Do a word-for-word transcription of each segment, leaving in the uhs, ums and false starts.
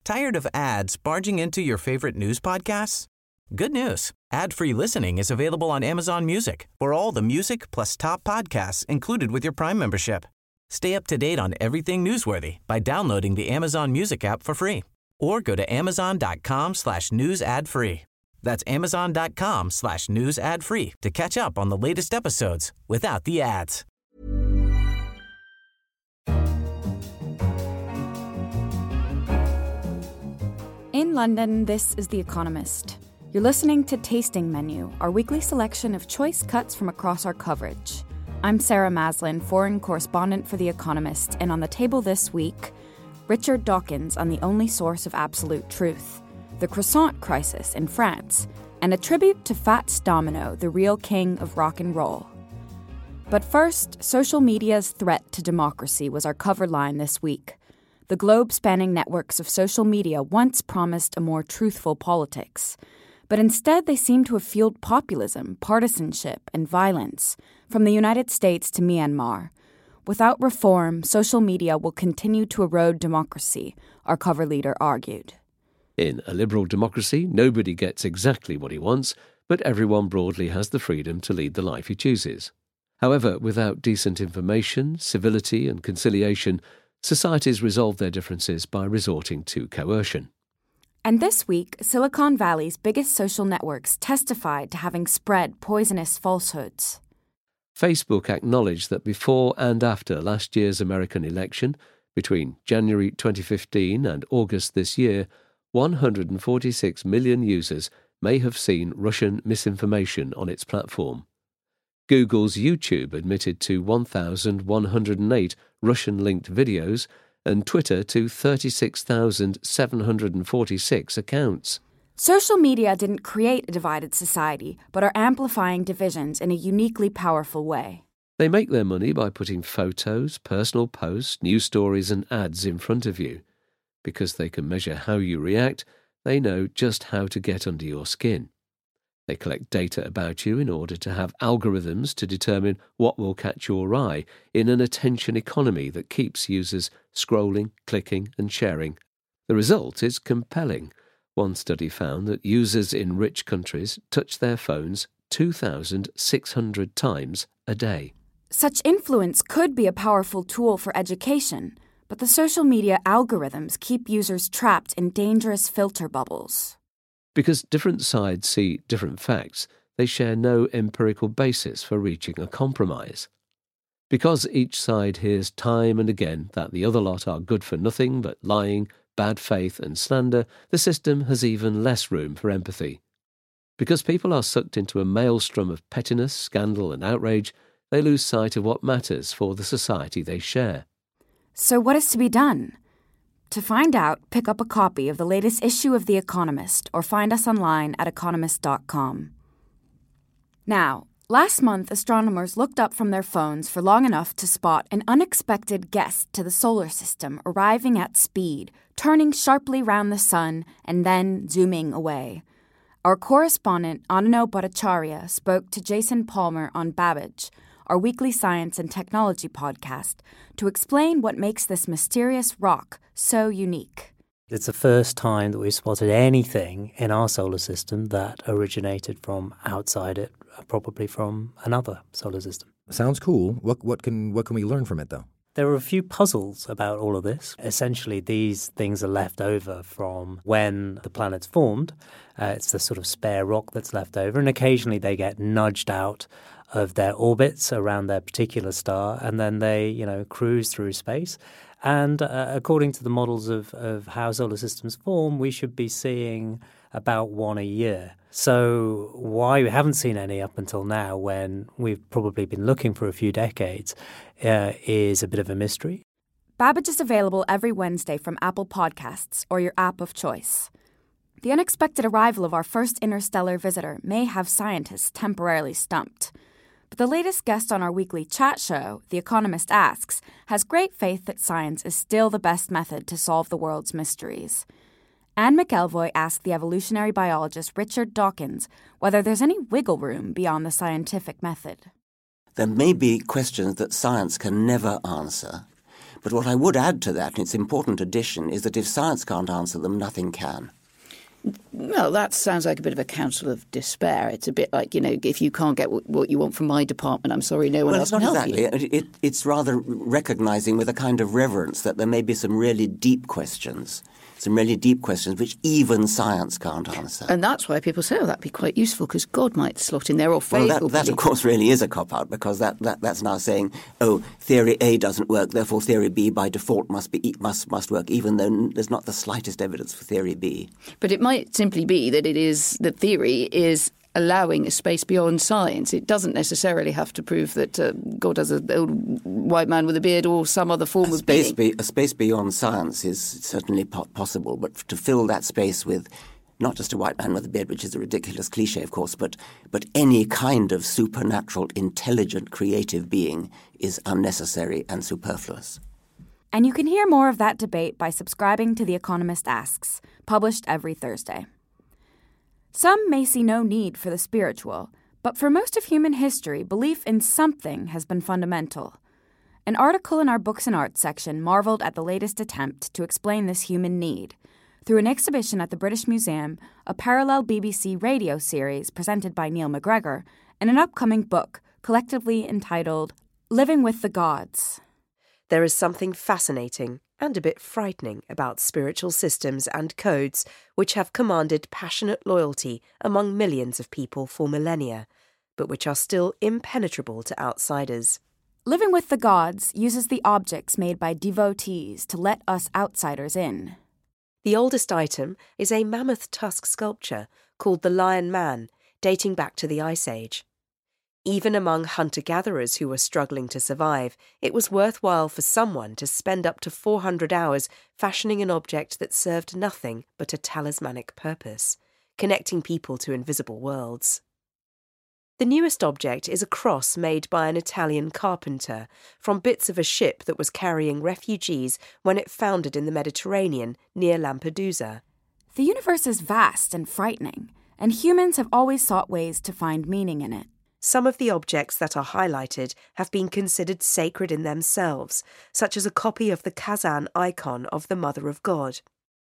Tired of ads barging into your favorite news podcasts? Good news. Ad-free listening is available on Amazon Music for all the music plus top podcasts included with your Prime membership. Stay up to date on everything newsworthy by downloading the Amazon Music app for free or go to amazon.com slash news ad free. That's amazon.com slash news ad free to catch up on the latest episodes without the ads. In London, this is The Economist. You're listening to Tasting Menu, our weekly selection of choice cuts from across our coverage. I'm Sarah Maslin, foreign correspondent for The Economist, and on the table this week, Richard Dawkins on the only source of absolute truth, the croissant crisis in France, and a tribute to Fats Domino, the real king of rock and roll. But first, social media's threat to democracy was our cover line this week. The globe-spanning networks of social media once promised a more truthful politics, but instead they seem to have fueled populism, partisanship, and violence, from the United States to Myanmar. Without reform, social media will continue to erode democracy, our cover leader argued. In a liberal democracy, nobody gets exactly what he wants, but everyone broadly has the freedom to lead the life he chooses. However, without decent information, civility, and conciliation, societies resolve their differences by resorting to coercion. And this week, Silicon Valley's biggest social networks testified to having spread poisonous falsehoods. Facebook acknowledged that before and after last year's American election, between January twenty fifteen and August this year, one hundred forty-six million users may have seen Russian misinformation on its platform. Google's YouTube admitted to one thousand one hundred eight Russian-linked videos and Twitter to thirty-six thousand seven hundred forty-six accounts. Social media didn't create a divided society, but are amplifying divisions in a uniquely powerful way. They make their money by putting photos, personal posts, news stories and ads in front of you. Because they can measure how you react, they know just how to get under your skin. They collect data about you in order to have algorithms to determine what will catch your eye in an attention economy that keeps users scrolling, clicking and sharing. The result is compelling. One study found that users in rich countries touch their phones two thousand six hundred times a day. Such influence could be a powerful tool for education, but the social media algorithms keep users trapped in dangerous filter bubbles. Because different sides see different facts, they share no empirical basis for reaching a compromise. Because each side hears time and again that the other lot are good for nothing but lying, bad faith and slander, the system has even less room for empathy. Because people are sucked into a maelstrom of pettiness, scandal and outrage, they lose sight of what matters for the society they share. So what is to be done? To find out, pick up a copy of the latest issue of The Economist or find us online at economist dot com. Now, last month, astronomers looked up from their phones for long enough to spot an unexpected guest to the solar system arriving at speed, turning sharply round the sun, and then zooming away. Our correspondent, Anano Bhattacharya, spoke to Jason Palmer on Babbage, our weekly science and technology podcast, to explain what makes this mysterious rock so unique. It's the first time that we've spotted anything in our solar system that originated from outside it, probably from another solar system. Sounds cool. What what can what can we learn from it, though? There are a few puzzles about all of this. Essentially, these things are left over from when the planets formed. Uh, it's the sort of spare rock that's left over, and occasionally they get nudged out of their orbits around their particular star, and then they, you know, cruise through space. And uh, according to the models of, of how solar systems form, we should be seeing about one a year. So why we haven't seen any up until now, when we've probably been looking for a few decades, uh, is a bit of a mystery. Babbage is available every Wednesday from Apple Podcasts or your app of choice. The unexpected arrival of our first interstellar visitor may have scientists temporarily stumped. But the latest guest on our weekly chat show, The Economist Asks, has great faith that science is still the best method to solve the world's mysteries. Anne McElvoy asked the evolutionary biologist Richard Dawkins whether there's any wiggle room beyond the scientific method. There may be questions that science can never answer, But what I would add to that, and it's an important addition, is that if science can't answer them, nothing can. Well, that sounds like a bit of a counsel of despair. It's a bit like, you know, if you can't get w- what you want from my department, I'm sorry, no one well, else can help exactly. you. It, it, it's rather recognising with a kind of reverence that there may be some really deep questions, some really deep questions which even science can't answer. And that's why people say, oh, that'd be quite useful because God might slot in there or Well, faith. that, that of course really is a cop-out because that, that, that's now saying, oh, theory A doesn't work, therefore theory B by default must be must must work, even though there's not the slightest evidence for theory B. But it might simply be that it is that theory is allowing a space beyond science. It doesn't necessarily have to prove that uh, God has an old white man with a beard or some other form a of space being. Be, a space beyond science is certainly po- possible, but to fill that space with not just a white man with a beard, which is a ridiculous cliche, of course, but but any kind of supernatural, intelligent, creative being is unnecessary and superfluous. And you can hear more of that debate by subscribing to The Economist Asks, published every Thursday. Some may see no need for the spiritual, but for most of human history, belief in something has been fundamental. An article in our Books and Arts section marveled at the latest attempt to explain this human need through an exhibition at the British Museum, a parallel B B C radio series presented by Neil MacGregor, and an upcoming book collectively entitled Living with the Gods. There is something fascinating and a bit frightening about spiritual systems and codes which have commanded passionate loyalty among millions of people for millennia, but which are still impenetrable to outsiders. Living with the Gods uses the objects made by devotees to let us outsiders in. The oldest item is a mammoth tusk sculpture called the Lion Man, dating back to the Ice Age. Even among hunter-gatherers who were struggling to survive, it was worthwhile for someone to spend up to four hundred hours fashioning an object that served nothing but a talismanic purpose, connecting people to invisible worlds. The newest object is a cross made by an Italian carpenter from bits of a ship that was carrying refugees when it foundered in the Mediterranean near Lampedusa. The universe is vast and frightening, and humans have always sought ways to find meaning in it. Some of the objects that are highlighted have been considered sacred in themselves, such as a copy of the Kazan icon of the Mother of God.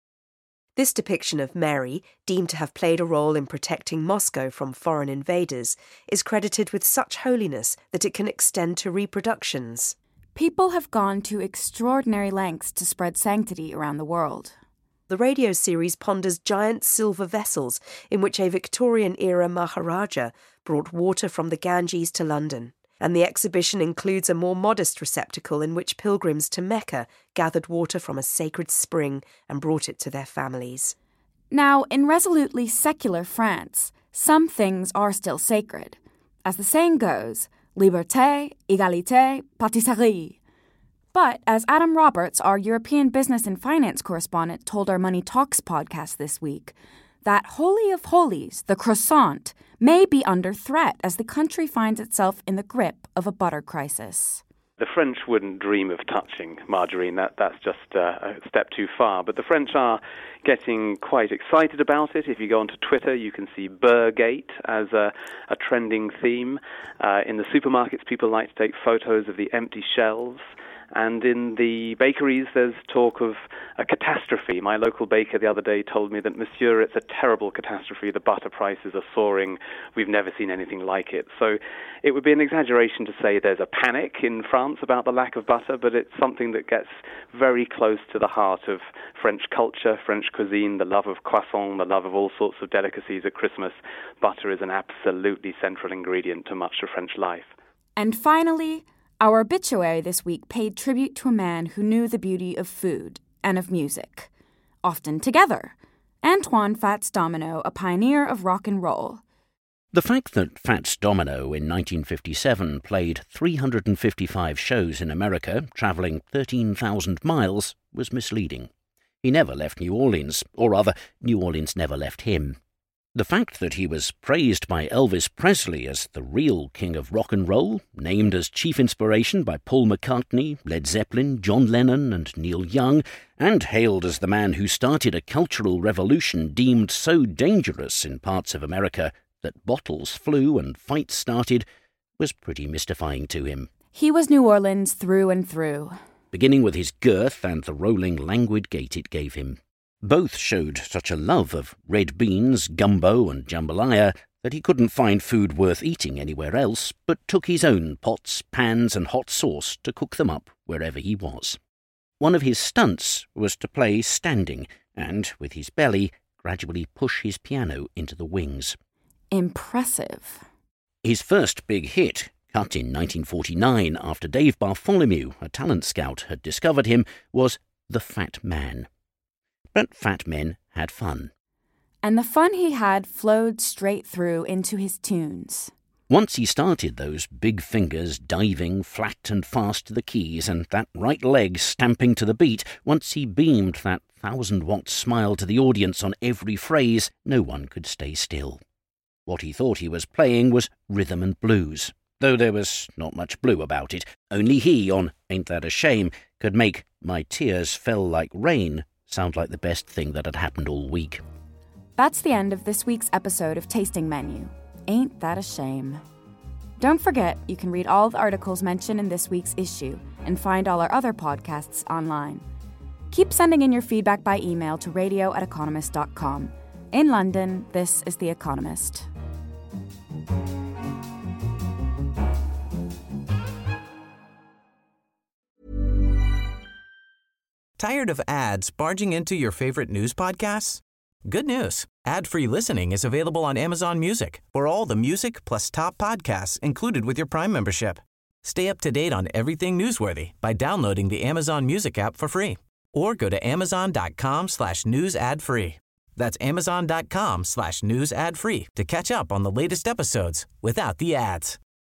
This depiction of Mary, deemed to have played a role in protecting Moscow from foreign invaders, is credited with such holiness that it can extend to reproductions. People have gone to extraordinary lengths to spread sanctity around the world. The radio series ponders giant silver vessels in which a Victorian-era Maharaja brought water from the Ganges to London, and the exhibition includes a more modest receptacle in which pilgrims to Mecca gathered water from a sacred spring and brought it to their families. Now, in resolutely secular France, some things are still sacred. As the saying goes, liberté, égalité, pâtisserie. But as Adam Roberts, our European business and finance correspondent, told our Money Talks podcast this week, that holy of holies, the croissant, may be under threat as the country finds itself in the grip of a butter crisis. The French wouldn't dream of touching margarine. That, that's just uh, a step too far. But the French are getting quite excited about it. If you go onto Twitter, you can see Burgate as a, a trending theme. Uh, in the supermarkets, people like to take photos of the empty shelves. And in the bakeries, there's talk of a catastrophe. My local baker the other day told me that, Monsieur, it's a terrible catastrophe. The butter prices are soaring. We've never seen anything like it. So it would be an exaggeration to say there's a panic in France about the lack of butter, but it's something that gets very close to the heart of French culture, French cuisine, the love of croissant, the love of all sorts of delicacies at Christmas. Butter is an absolutely central ingredient to much of French life. And finally, our obituary this week paid tribute to a man who knew the beauty of food and of music, often together. Antoine Fats Domino, a pioneer of rock and roll. The fact that Fats Domino in nineteen fifty-seven played three hundred fifty-five shows in America, travelling thirteen thousand miles, was misleading. He never left New Orleans, or rather, New Orleans never left him. The fact that he was praised by Elvis Presley as the real king of rock and roll, named as chief inspiration by Paul McCartney, Led Zeppelin, John Lennon and Neil Young, and hailed as the man who started a cultural revolution deemed so dangerous in parts of America that bottles flew and fights started, was pretty mystifying to him. He was New Orleans through and through. beginning with his girth and the rolling, languid gait it gave him. Both showed such a love of red beans, gumbo and jambalaya that he couldn't find food worth eating anywhere else, but took his own pots, pans and hot sauce to cook them up wherever he was. One of his stunts was to play standing and, with his belly, gradually push his piano into the wings. Impressive. His first big hit, cut in nineteen forty-nine after Dave Bartholomew, a talent scout, had discovered him, was The Fat Man. But fat men had fun. And the fun he had flowed straight through into his tunes. Once he started those big fingers diving flat and fast to the keys and that right leg stamping to the beat, once he beamed that thousand-watt smile to the audience on every phrase, no one could stay still. What he thought he was playing was rhythm and blues, though there was not much blue about it. Only he, on Ain't That a Shame, could make My Tears Fell Like Rain sound like the best thing that had happened all week. That's the end of this week's episode of Tasting Menu. Ain't that a shame? Don't forget, you can read all the articles mentioned in this week's issue and find all our other podcasts online. Keep sending in your feedback by email to radio at economist dot com. In London, this is The Economist. Tired of ads barging into your favorite news podcasts? Good news. Ad-free listening is available on Amazon Music for all the music plus top podcasts included with your Prime membership. Stay up to date on everything newsworthy by downloading the Amazon Music app for free or go to amazon.com slash news ad free. That's amazon.com slash news ad free to catch up on the latest episodes without the ads.